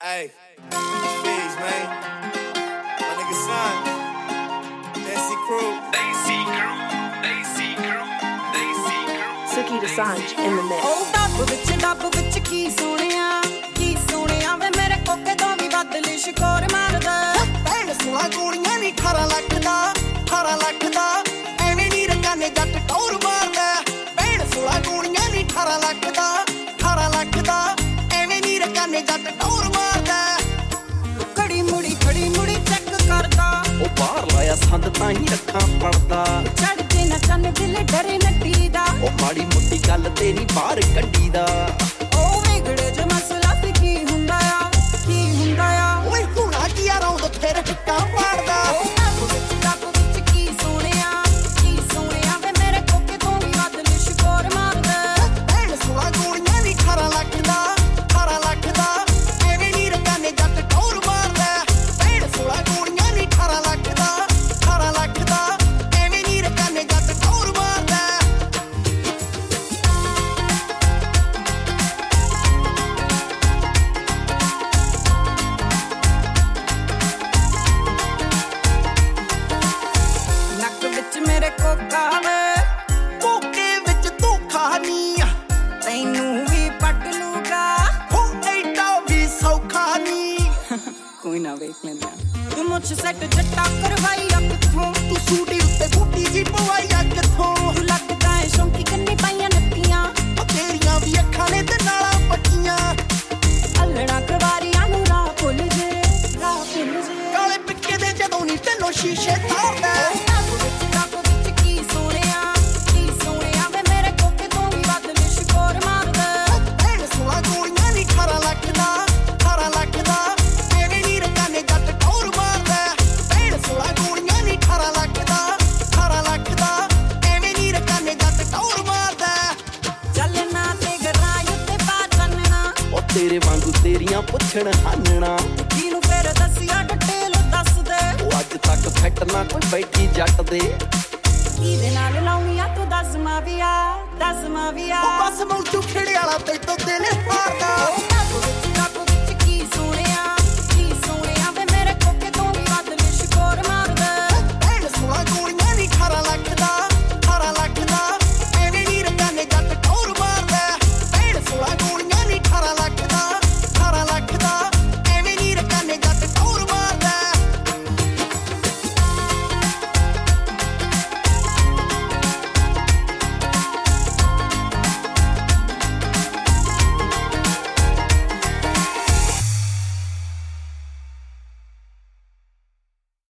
Hey, Figs, man. My nigga Son. Desi Crew. Suki Dosanjh in the mix. Oh, ਡੱਬ ਵਿੱਚ ਕੀ ਸੋਹਣਿਆ ਵੇ ਮੇਰੇ ਕੋਕੇ ਤੋਂ ਵੀ ਵੱਧ ਲਿਸ਼ਕੋਰ ਮਾਰਦਾ ਭੈਣ ਸੁਣਾ ਗੋਲੀਆਂ ਨਹੀਂ 18 ਲੱਖ ਦਾ ਐਵੇਂ ਨਹੀਂ ਰਕਾਨੇ ਜੱਟ ਟੌਰ ਮਾਰਦਾ ਭੈਣ ਸੁਣਾ ਗੋਲੀਆਂ ਨਹੀਂ 18 ਲੱਖ ਦਾ ਐਵੇਂ ਨਹੀਂ ਰਕਾਨੇ ਜੱਟ ਟੌਰ ਮਾਰਦਾ ਖੜੀ ਮੁੜੀ ਚੈੱਕ ਕਰਦਾ ਉਹ ਬਾਹਰ ਲਾਇਆ ਸੰਦ ਤਾਂ ਹੀ ਰੱਖਾਂ ਪੜਦਾ ਚੜ ਕੇ ਨਾ ਚੰਨ ਦਿਲ ਡਰੇ ਨੱਟੀ ਦਾ ਉਹ ਮਾੜੀ ਮੁੱਟੀ ਗੱਲ ਤੇ ਨਹੀਂ ਬਾਹਰ ਕੱਢੀ ਦਾ ਉਹ ਵਿਗੜੇ ਜੇ ਮਸਲਾ ਤੇ ਕੀ ਹੁੰਦਾ ਆ ਓਏ ਹੁਣਾ ਕੀ ਆ ਰੌਂਦ ਫਿਰ ਹਿੱਟਾਂ ਪਾੜਦਾ ਡੱਬ ਵਿੱਚ ਕੀ ਸੋਹਣਿਆ ਵੇ ਮੇਰੇ ਕੋਕੇ ਤੋਂ ਵੀ ਵੱਧ ਲਿਸ਼ਕੋਰ ਮਾਰਦਾ ਭੈਣ ਸੁਣਾ ਗੋਲੀਆਂ ਨਹੀਂ 18 ਲੱਖ ਦਾ ਐਵੇਂ ਨਹੀਂ ਰਕਾਨੇ ਜੱਟ ਟੌਰ ਮਾਰਦਾ ਭੈਣ ਸੁਣਾ ਗੋਲੀਆਂ ਨਹੀਂ 18 ਲੱਖ ਦਾ ਐਵੇਂ ਨਹੀਂ ਰਕਾਨੇ ਜੱਟ ਟੌਰ ਮਾਰਦਾ ਨੱਕ ਵਿੱਚ ਮੇਰੇ ਕੋਕਾ ਵੇ ਕੋਕੇ ਵਿੱਚ ਧੋਖਾ ਨੀ ਤੈਨੂੰ ਵੀ ਪੱਟ ਲੂਗਾ ਹੋ ਐਡਾ ਵੀ ਸੌਖਾ ਨੀ ਕੋਈ ਨਾ ਵੇਖ ਲੈਂਦਾ ਤੂੰ ਮੁੱਛ ਸੈੱਟ ਜੱਟਾ ਕਰਵਾਈ ਆ ਕਿੱਥੋਂ ਤੂੰ ਸੂਟੀ ਉੱਤੇ ਬੂਟੀ ਜੀ ਪਵਾਈ ਆ ਕਿੱਥੋਂ ਤੂੰ ਲੱਗਦਾ ਏ ਸ਼ੌਂਕੀ ਕੰਨੀ ਪਾਈਆਂ ਨੱਤੀਆਂ ਉਹ ਤੇਰੀਆਂ ਵੀ ਅੱਖਾਂ ਨੇ ਤੇ ਨਾਲਾਂ ਪੱਟੀਆਂ ਅੱਲਣਾ ਕਰਵਾਰੀਆਂ ਨੂੰ ਰਾਹ ਭੁੱਲ ਜੇ ਕਾਲੇ ਪਿੱਕੇ ਦੇ ਜਦੋਂ ਨੀ ਤੈਨੂੰ ਸ਼ੀਸ਼ੇ ਤਾਰਦਾ ਡੱਬ ਵਿੱਚ ਕੀ ਸੋਹਣਿਆ ਵੇ ਮੇਰੇ ਕੋਕੇ ਤੋਂ ਵੀ ਵੱਧ ਲਿਸ਼ਕੋਰ ਮਾਰਦਾ ਭੈਣ ਸੁਣਾ ਗੋਲੀਆਂ ਨਹੀਂ 18 ਲੱਖ ਦਾ ਐਵੇਂ ਨਹੀਂ ਰਕਾਨੇ ਜੱਟ ਟੌਰ ਮਾਰਦਾ ਭੈਣ ਸੁਣਾ ਗੋਲੀਆਂ ਨਹੀਂ 18 ਲੱਖ ਦਾ ਐਵੇਂ ਨਹੀਂ ਰਕਾਨੇ ਜੱਟ ਟੌਰ ਮਾਰਦਾ ਚੱਲਣਾ ਤੇ ਗਰਾਈ ਉੱਤੇ ਪਾ ਚੰਨਣਾ ਉਹ ਤੇਰੇ ਵਾਂਗੂ ਤੇਰੀਆਂ ਪੁੱਛਣ ਹਾਨਣਾ ਕਿਹਨੂੰ ਫਿਰ ਦੱਸਿਆ ਡਿਟੇਲ ਦੱਸ ਦੇ ਉਹ ਅੱਜ ਤੱਕ ਫਿੱਟ ਨਾ ਕੋਈ ਬੈਠੀ ਜੱਟ ਦੇ ਕਿਹਦੇ ਨਾਲ ਲਾਉਣੀਆਂ ਤੂੰ ਦੱਸ ਮਾਵੀਆ ਉਹ ਬਸ ਮੌਜੂ ਖੇੜੇ ਵਾਲਾ ਤੇ ਤੋਂ ਦਿਲ ਹਾਰਦਾ